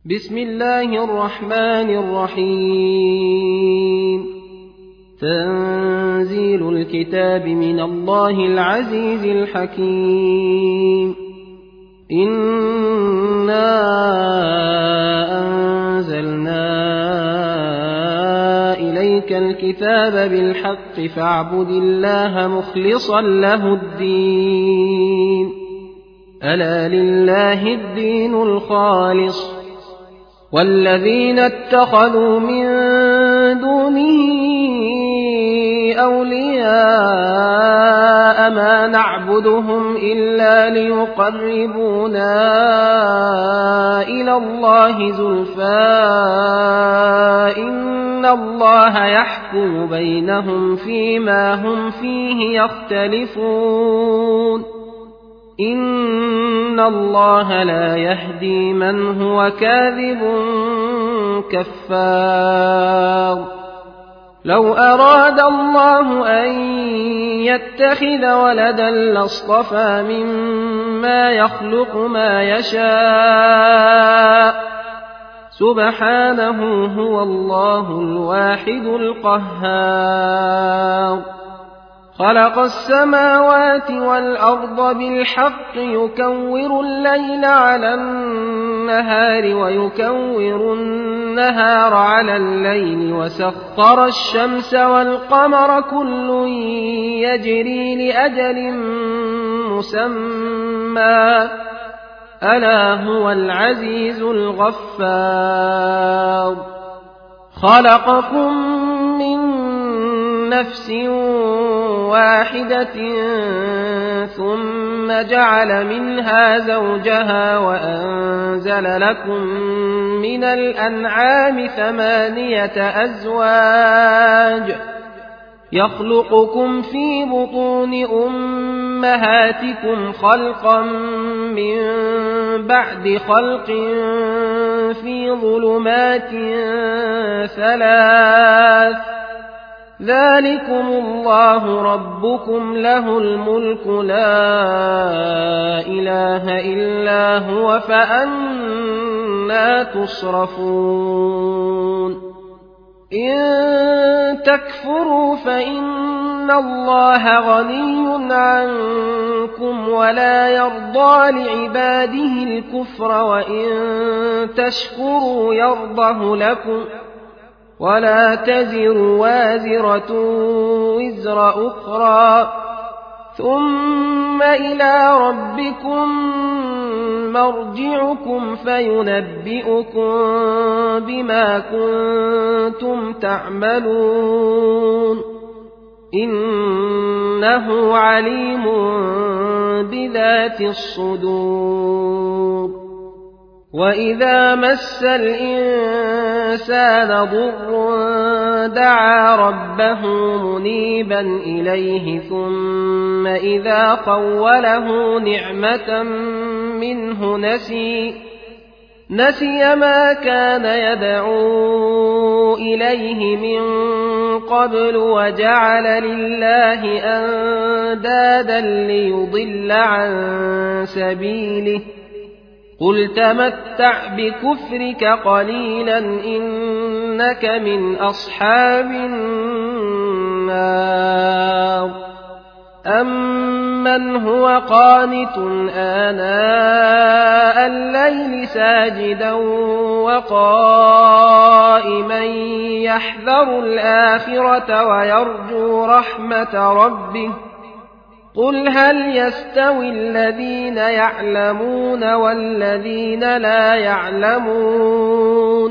بسم الله الرحمن الرحيم. تنزيل الكتاب من الله العزيز الحكيم. إنا أنزلنا إليك الكتاب بالحق فاعبد الله مخلصا له الدين. ألا لله الدين الخالص، والذين اتخذوا من دونه أولياء ما نعبدهم إلا ليقربونا إلى الله زلفى إن الله يحكم بينهم فيما هم فيه يختلفون. إن الله لا يهدي من هو كاذب كفار. لو أراد الله أن يتخذ ولدا لاصطفى مما يخلق ما يشاء، سبحانه هو الله الواحد القهار. خلق السماوات والأرض بالحق يكور الليل على النهار ويكور النهار على الليل، وسخر الشمس والقمر كل يجري لأجل مسمى، ألا هو العزيز الغفار. خلقكم من نفس واحدة ثم جعل منها زوجها وأنزل لكم من الأنعام 8 أزواج يخلقكم في بطون أمهاتكم خلقا من بعد خلق في ظلمات 3، ذلكم الله ربكم له الملك لا إله إلا هو فأنى تصرفون. إن تكفروا فإن الله غني عنكم ولا يرضى لعباده الكفر، وإن تشكروا يرضه لكم، ولا تزر وازرة وزر أخرى، ثم إلى ربكم مرجعكم فينبئكم بما كنتم تعملون، إنه عليم بذات الصدور. وإذا مس الإنسان ضر دعا ربه منيبا إليه، ثم إذا خوله نعمة منه نسي ما كان يدعو إليه من قبل، وجعل لله أندادا ليضل عن سبيله. قل تمتع بكفرك قليلا إنك من أصحاب النار. أمن هو قانت آناء الليل ساجدا وقائما يحذر الآخرة ويرجو رحمة ربه، قل هل يستوي الذين يعلمون والذين لا يعلمون؟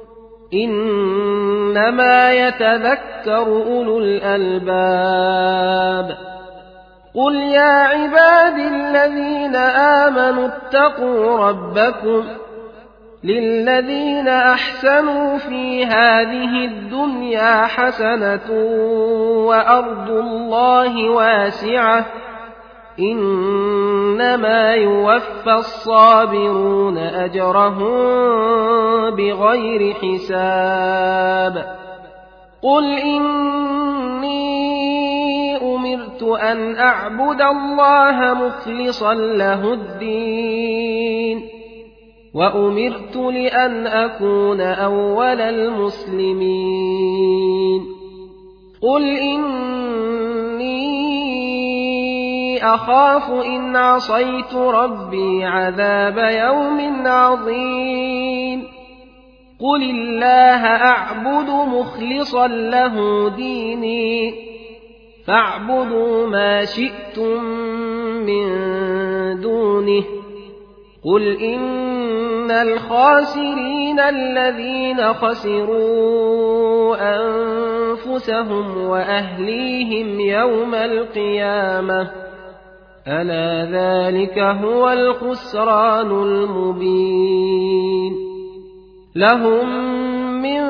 إنما يتذكر أولو الألباب. قل يا عباد الذين آمنوا اتقوا ربكم، للذين أحسنوا في هذه الدنيا حسنة وأرض الله واسعة، إنما يوفى الصابرون أجرهم بغير حساب. قل إني أمرت أن أعبد الله مخلصا له الدين، وأمرت لأن أكون أول المسلمين قل إني أخاف إن عصيت ربي عذاب يوم عظيم قل الله أعبد مخلصا له ديني فاعبدوا ما شئتم من دونه قل إن الخاسرين الذين خسروا أنفسهم وأهليهم يوم القيامة ألا ذلك هو الخسران المبين لهم من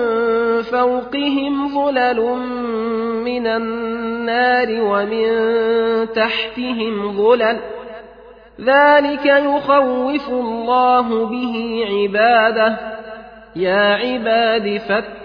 فوقهم ظلل من النار ومن تحتهم ظلل ذلك يخوف الله به عباده يا عباد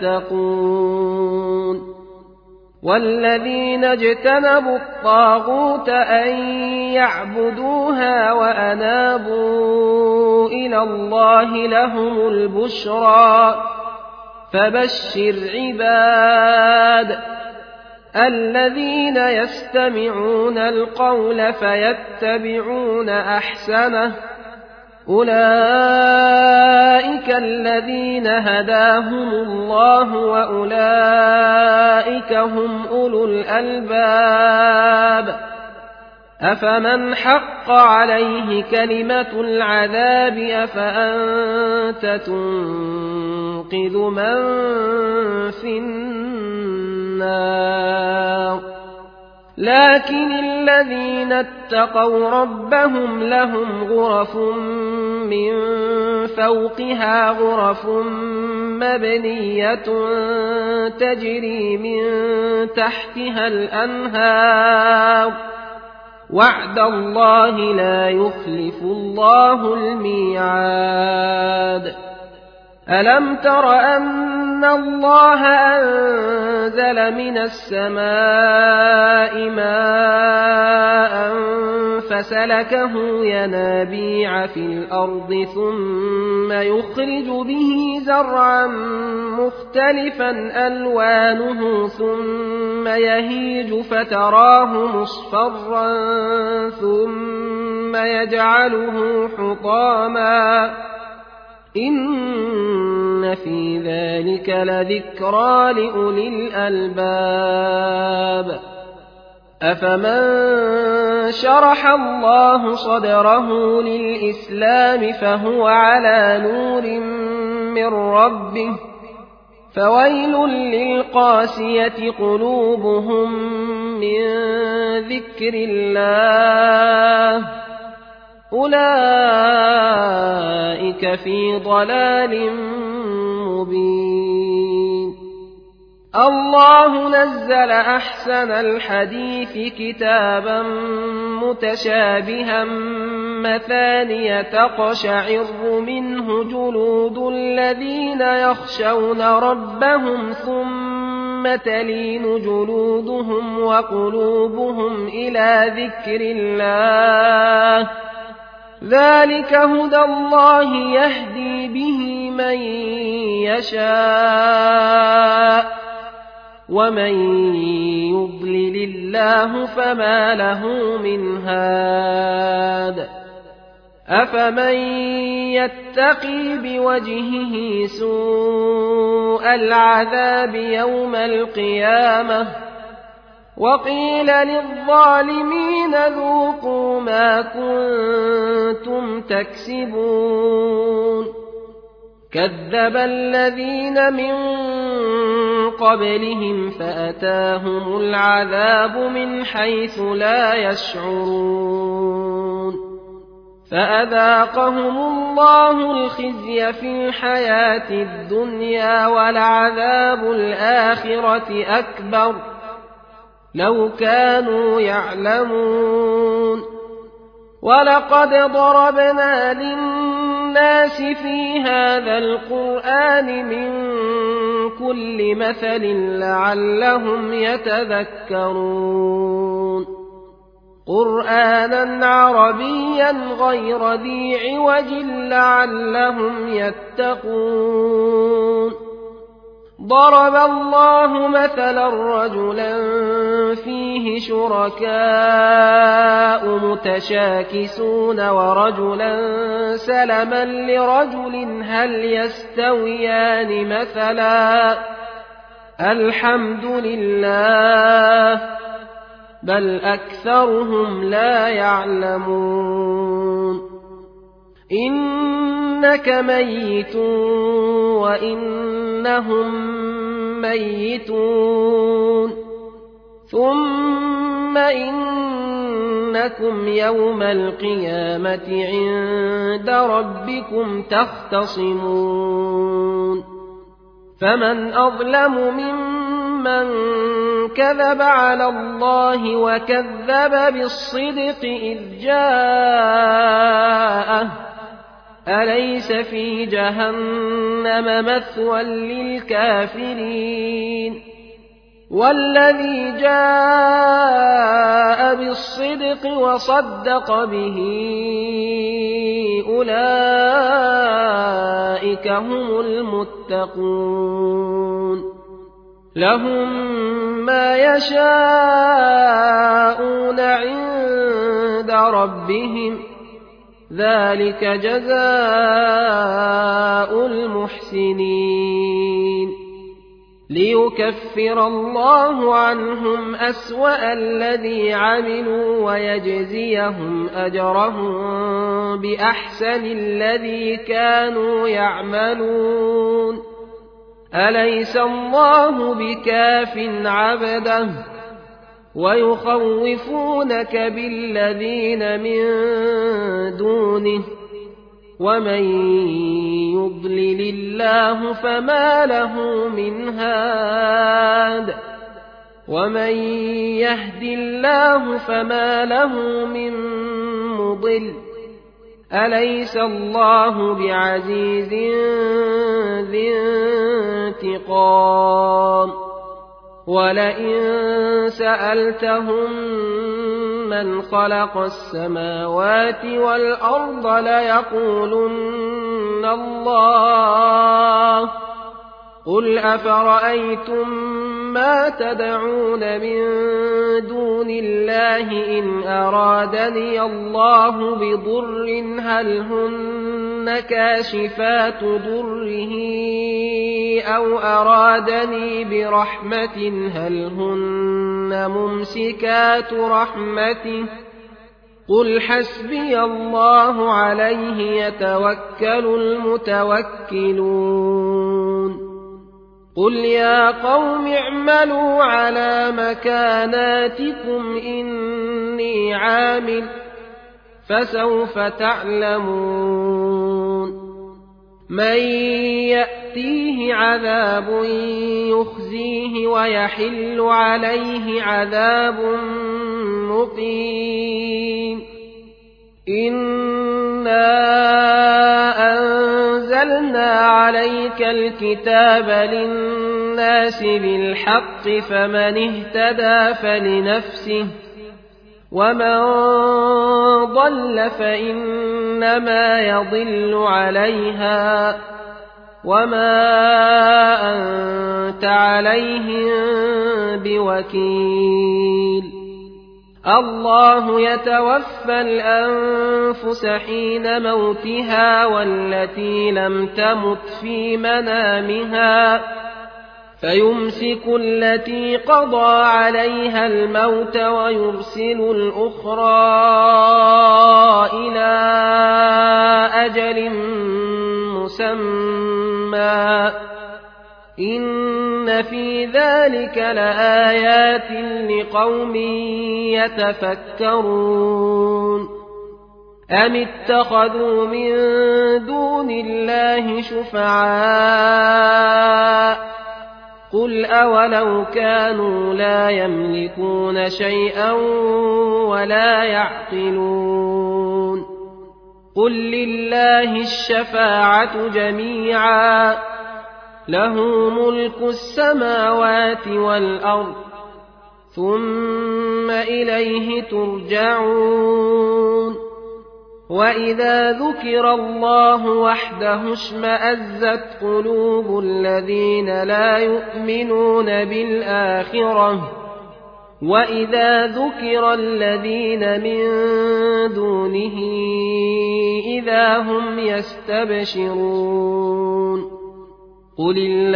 فاتقون والذين اجتنبوا الطاغوت أن يعبدوها وأنابوا إلى الله لهم البشرى فبشر عباد الذين يستمعون القول فيتبعون أحسنه أولئك الذين هداهم الله وأولئك هم أولو الألباب أفمن حق عليه كلمة العذاب أفأنت تنقذ من في النار لكن الذين اتقوا ربهم لهم غرف من فوقها غرف مبنية تجري من تحتها الأنهار وعد الله لا يخلف الله الميعاد ألم تر أن الله أنزل من السماء ماء فسلكه ينابيع في الأرض ثم يخرج به زرعا مختلفا ألوانه ثم يهيج فتراه مصفرا ثم يجعله حطاما إن في ذلك لذكرى لأولي الألباب أفمن شرح الله صدره للإسلام فهو على نور من ربه فويل للقاسية قلوبهم من ذكر الله أولئك في ضلال مبين الله نزل أحسن الحديث كتابا متشابها مثانية تقشعر منه جلود الذين يخشون ربهم ثم تلين جلودهم وقلوبهم إلى ذكر الله ذلك هدى الله يهدي به من يشاء ومن يضلل الله فما له من هاد أفمن يتقي بوجهه سوء العذاب يوم القيامة وقيل للظالمين ذوقوا ما كنتم تكسبون كذب الذين من قبلهم فأتاهم العذاب من حيث لا يشعرون فأذاقهم الله الخزي في الحياة الدنيا ولعذاب الآخرة أكبر لو كانوا يعلمون ولقد ضربنا للناس في هذا القرآن من كل مثل لعلهم يتذكرون قرآنا عربيا غير ذي عوج لعلهم يتقون ضرب الله مثلا رجلا فيه شركاء متشاكسون ورجلا سلما لرجل هل يستويان مثلا الحمد لله بل أكثرهم لا يعلمون إنك ميت وإنهم ميتون ثم إنكم يوم القيامة عند ربكم تختصمون فمن أظلم ممن كذب على الله وكذب بالصدق إذ جاءه أليس في جهنم مثوى للكافرين والذي جاء بالصدق وصدق به أولئك هم المتقون لهم ما يشاءون عند ربهم ذلك جزاء المحسنين ليكفر الله عنهم أسوأ الذي عملوا ويجزيهم أجرهم بأحسن الذي كانوا يعملون أليس الله بكاف عبده ويخوفونك بالذين من دونه ومن يضلل الله فما له من هاد ومن يهد الله فما له من مضل أليس الله بعزيز ذي انتقام ولئن سألتهم من خلق السماوات والأرض ليقولن الله قل أفرأيتم ما تدعون من دون الله إن أرادني الله بضر هل هن كاشفات ضره أو أرادني برحمة هل هن ممسكات رحمته قل حسبي الله عليه يتوكل المتوكلون قل يا قوم اعملوا على مكاناتكم إني عامل فسوف تعلمون من يأتيه عذاب يخزيه ويحل عليه عذاب مقيم إنا أنزلنا عليك الكتاب للناس بالحق فمن اهتدى فلنفسه ومن ضل فإنما يضل عليها وما أنت عليهم بوكيل الله يتوفى الأنفس حين موتها والتي لم تمت في منامها فيمسك التي قضى عليها الموت ويرسل الأخرى إلى أجل مسمى إن في ذلك لآيات لقوم يتفكرون أم اتخذوا من دون الله شفعاء قل أولو كانوا لا يملكون شيئا ولا يعقلون قل لله الشفاعة جميعا له ملك السماوات والأرض ثم إليه ترجعون وإذا ذكر الله وحده اشمأزت قلوب الذين لا يؤمنون بالآخرة وإذا ذكر الذين من دونه إذا هم يستبشرون قل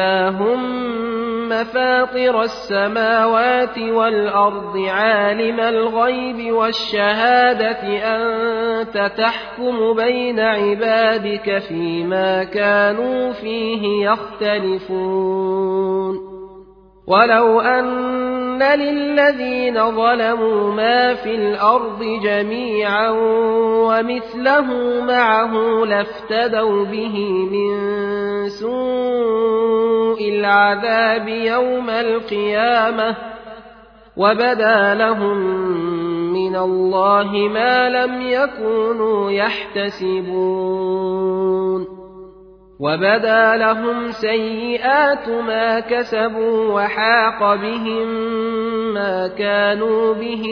اللهم فاطر السماوات والأرض عالم الغيب والشهادة أنت تحكم بين عبادك فيما كانوا فيه يختلفون ولو أن للذين ظلموا ما في الأرض جميعا ومثله معه لافتدوا به من سوء العذاب يوم القيامة وبدا لهم من الله ما لم يكونوا يحتسبون وبدا لهم سيئات ما كسبوا وحاق بهم ما كانوا به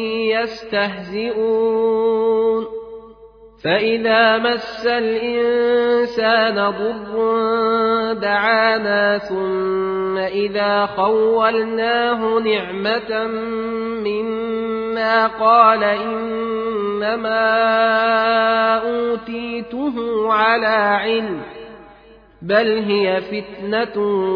يستهزئون فإذا مس الإنسان ضر دعانا ثم إذا خولناه نعمة منا قال إنما أوتيته على علم بل هي فتنة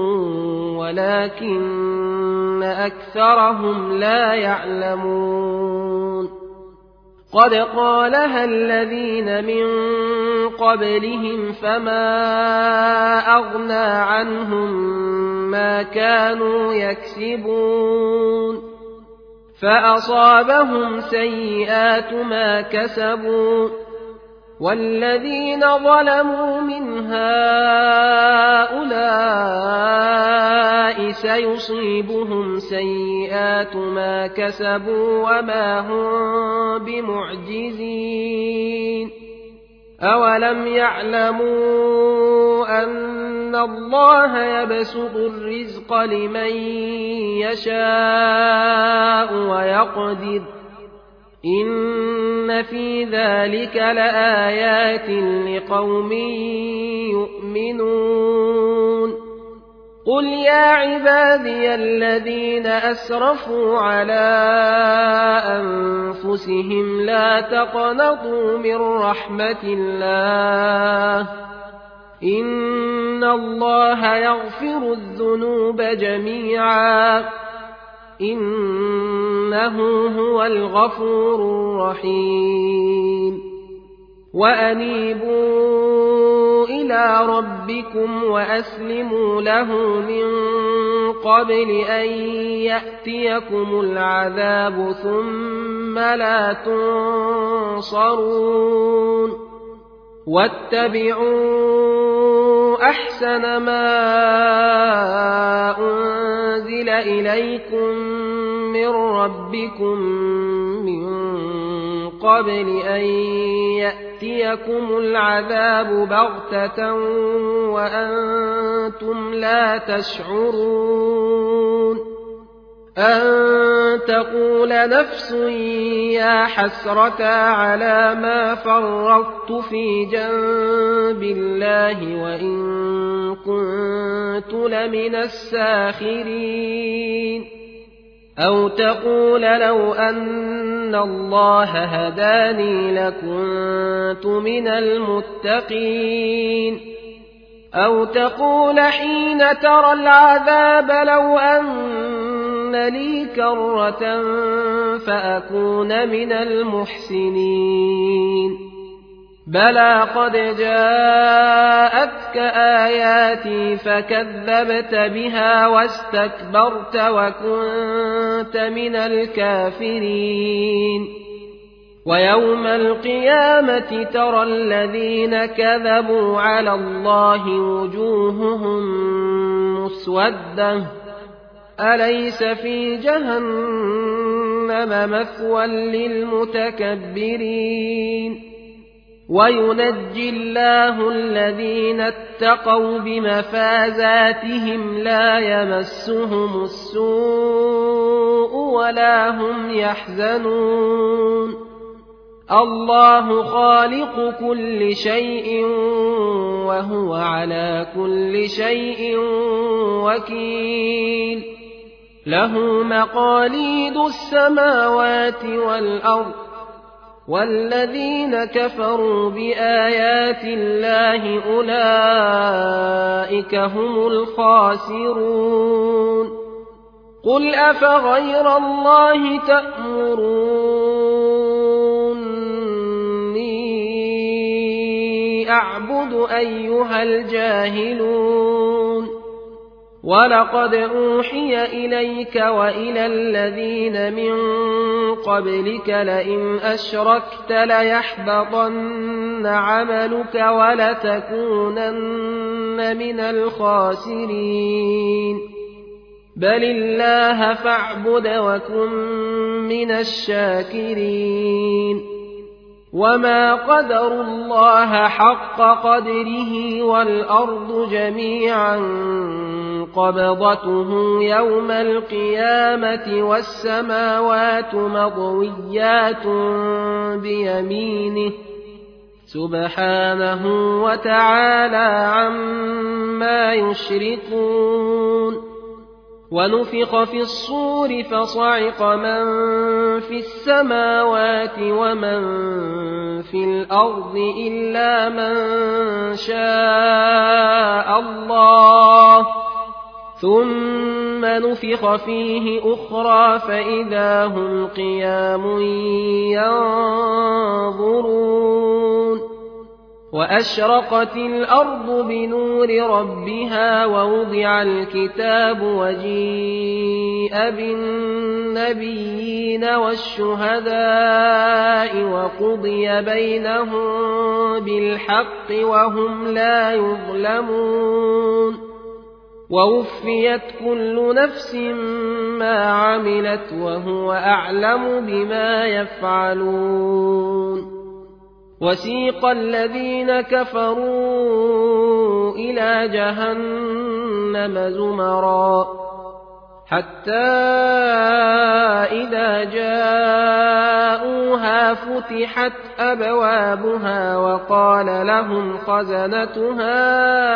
ولكن أكثرهم لا يعلمون قد قالها الذين من قبلهم فما أغنى عنهم ما كانوا يكسبون فأصابهم سيئات ما كسبوا والذين ظلموا من هؤلاء سيصيبهم سيئات ما كسبوا وما هم بمعجزين أولم يعلموا أن الله يبسط الرزق لمن يشاء ويقدر إن في ذلك لآيات لقوم يؤمنون قل يا عبادي الذين أسرفوا على أنفسهم لا تقنطوا من رحمة الله إن الله يغفر الذنوب جميعا إنه هو الغفور الرحيم وأنيبوا إلى ربكم وأسلموا له من قبل أن يأتيكم العذاب ثم لا تنصرون واتبعوا أحسن ما أنزل إليكم من ربكم من قبل أن يأتيكم العذاب بغتة وأنتم لا تشعرون أن تقول نفس يا حسرة على ما فرطت في جنب الله وإن كنت لمن الساخرين أو تقول لو أن الله هداني لكنت من المتقين أو تقول حين ترى العذاب لو أن لي كرة فأكون من المحسنين بلى قد جاءتك آياتي فكذبت بها واستكبرت وكنت من الكافرين ويوم القيامة ترى الذين كذبوا على الله وجوههم مسودة أليس في جهنم مثوى للمتكبرين وينجي الله الذين اتقوا بمفازاتهم لا يمسهم السوء ولا هم يحزنون الله خالق كل شيء وهو على كل شيء وكيل له مقاليد السماوات والأرض والذين كفروا بآيات الله أولئك هم الخاسرون قل أفغير الله تأمروني أعبد أيها الجاهلون ولقد أوحي إليك وإلى الذين من قبلك لئن أشركت ليحبطن عملك ولتكونن من الخاسرين بل الله فاعبد وكن من الشاكرين وما قدروا الله حق قدره والأرض جميعا قبضته يوم القيامة والسماوات مطويات بيمينه سبحانه وتعالى عما يشركون ونفخ في الصور فصعق من في السماوات ومن في الأرض إلا من شاء الله ثم نفخ فيه أخرى فإذا هم قيام ينظرون وأشرقت الأرض بنور ربها ووضع الكتاب وجيء بالنبيين والشهداء وقضي بينهم بالحق وهم لا يظلمون ووفيت كل نفس ما عملت وهو أعلم بما يفعلون وسيق الذين كفروا إلى جهنم زمرا حتى إذا جاءوها فتحت أبوابها وقال لهم خزنتها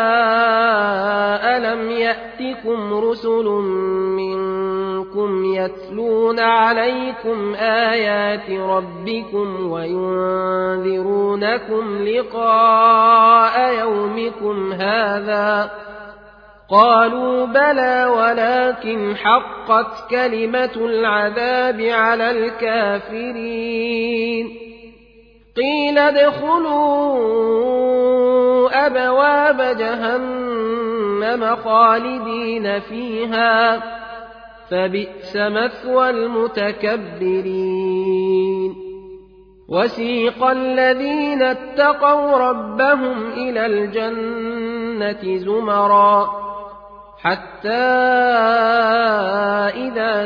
ألم يأتكم رسل منكم يتلون عليكم آيات ربكم وينذرونكم لقاء يومكم هذا قالوا بلى ولكن حقت كلمة العذاب على الكافرين قيل ادخلوا أبواب جهنم خالدين فيها فبئس مثوى المتكبرين وسيق الذين اتقوا ربهم إلى الجنة زمرا حتى إذا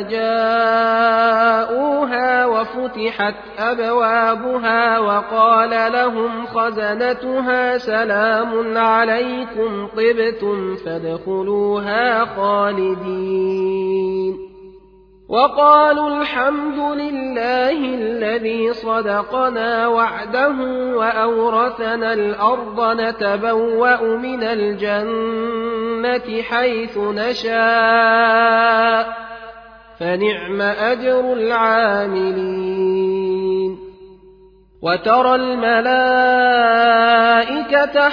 جاءوها وفتحت أبوابها وقال لهم خزنتها سلام عليكم طبتم فادخلوها خالدين وقالوا الحمد لله الذي صدقنا وعده وأورثنا الأرض نتبوأ من الجنة حيث نشاء فنعم أجر العاملين وترى الملائكة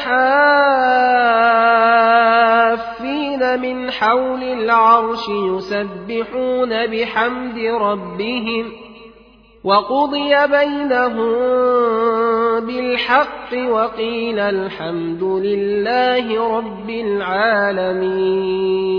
حافين من حول العرش يسبحون بحمد ربهم وقضي بينهم بالحق وقيل الحمد لله رب العالمين